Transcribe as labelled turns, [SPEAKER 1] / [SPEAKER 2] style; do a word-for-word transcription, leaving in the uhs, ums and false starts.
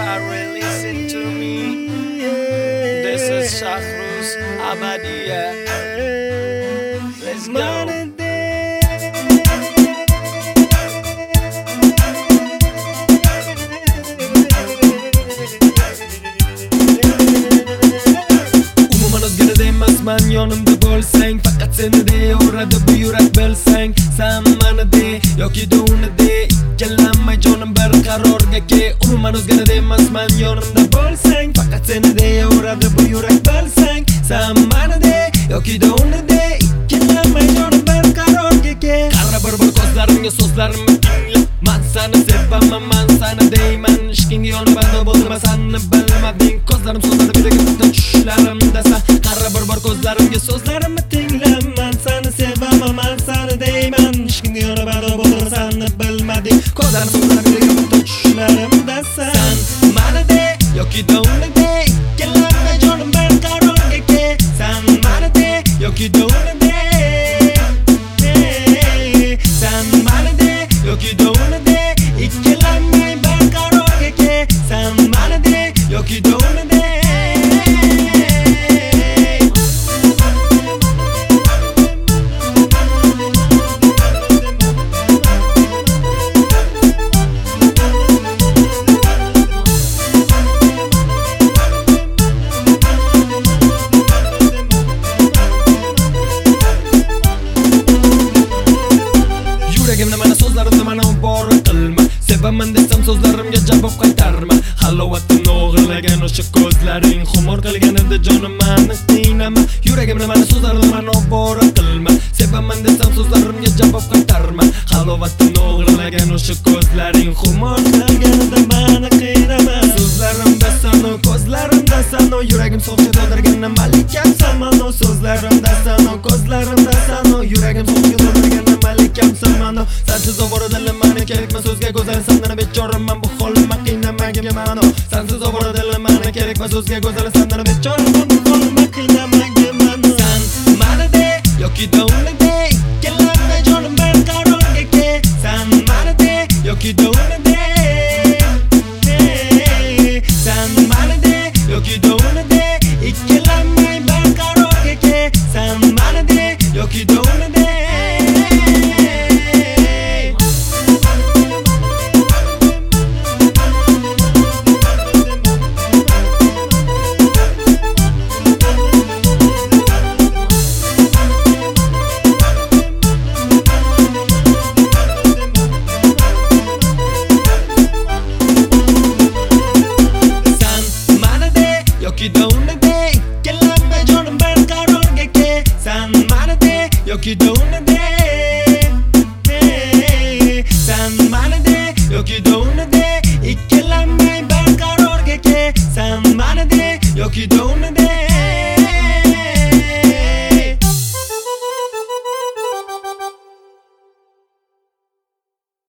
[SPEAKER 1] Shari, listen to me. This is Shahruz Abadia. Let's go.
[SPEAKER 2] Man yonimda bo'lsang, faqat seni de uradi bu yurak bilsang. Sen mani de yoki da uni de, ikkilanmay jonim bir qarorga ke. Umuman o'zgaradi emas, man yonimda bo'lsang, faqat seni de uradi bu yurak bilsang. Sen mani de yoki da uni de, ikkilanmay jonim bir qarorga ke. Qara bir-bir ko'zlarimga so'zlarimni tingla. Man seni sevaman, man seni deyman. Ishqingga yonibanda bo'lma, seni bilmading. Ko'zlarim so'zlari biriga tushlarimda san. Qara bir-bir ko'zlarimga so'zlarimni tingla. Man seni sevaman, man seni deyman. Ishqingga yonibanda bo'lma, seni bilmading. Ko'zlarim so'zlari biriga tushlarimda san. Mani de yoki da uni de, ikkilanmay jonim bir qarorga ke. Sen mani de yoki da uni de, sen mani de yoki da uni de, ikkilanmay bir qarorga ke. Sen mani de yoki da uni de. Yuragimni mana so'zlarimni mana bor qilma. Sevaman desam so'zlarimga javob qaytarma. Halovatni o'g'irlagan o'sha ko'zlaring, xumor qilganimda jonim mani qiynama. Yuragimni mana so'zlarimni mana bor qilma. Sevaman desam so'zlarimga javob qaytarma. Halovatni o'g'irlagan o'sha ko'zlaring, xumor qilganimda mani qiynama. So'zlarimda sano, ko'zlarimda sano, yuragim so'qqa to'ldirgan malikam samano. So'zlarimda sano, ko'zlarimda sano, yuragim so'qqa to'ldirgan malikam samano. Sensiz ovora dilim mani kerakmas so'zga go'zal, sendana bechoraman bu holimma qiynamagin mano. Sensiz ovora dilim mani kerakmas so'zga go'zal, sendana bechoraman bu holimma qiynamagin mano. Sen mani de yoki da uni de, ikkilanmay jonim bir qarorga ke. Sen mani de yoki da uni de, sen mani de yoki da uni de, ikkilanmay bir qarorga ke. Sen mani de yoki da uni de. Yoki da uni de, ikkilanmay jonim bir qarorga ke. Sen mani de yoki da uni de, sen mani de yoki da uni